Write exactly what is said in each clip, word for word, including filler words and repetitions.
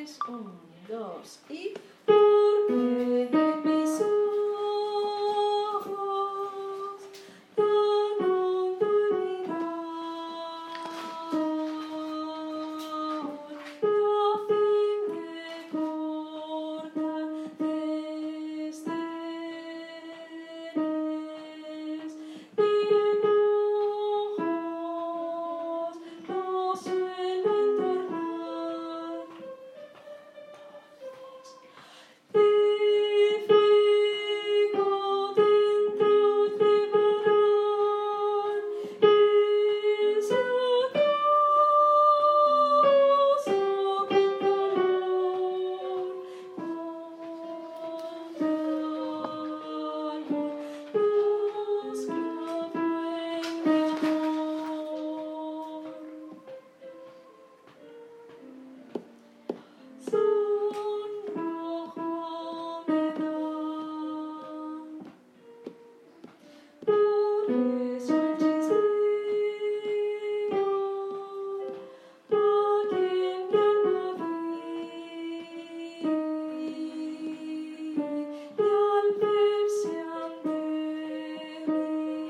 tres, un, dos y... Porque mis ojos tan hondo mirar me hacen que cortar desdenes y en ojos no suelo entornar. Y fuego dentro llevarán esa cosa con calor, con calor, nos clavó en mi amor. Sonrojo me da, por eso el chistero a quien me añadí, y al verse ante mí,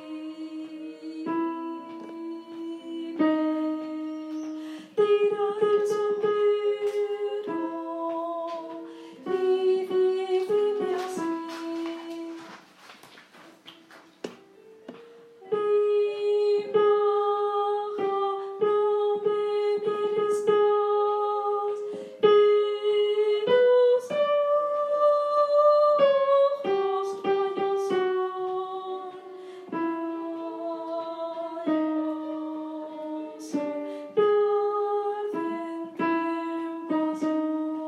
tira el sombrero y díceme así: mi maja, no me mires más, que tus ojos rayos son rayos de ardiente pasión.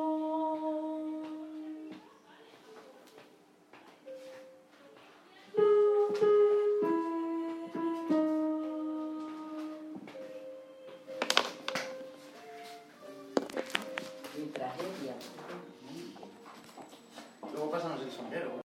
No Mi tragedia. Luego pásanos el sombrero.